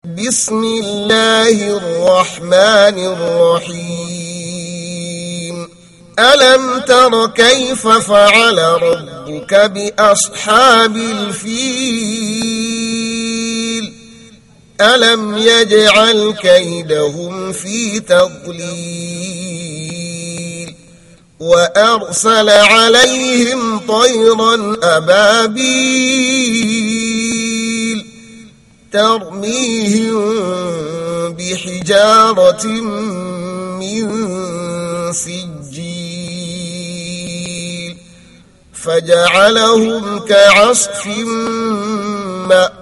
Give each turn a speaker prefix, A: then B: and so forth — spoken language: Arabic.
A: بسم الله الرحمن الرحيم ألم تر كيف فعل ربك بأصحاب الفيل ألم يجعل كيدهم في تضليل وأرسل عليهم طيرا أبابيل ترميهم بحجارة من سجيل فجعلهم كعصف مأكول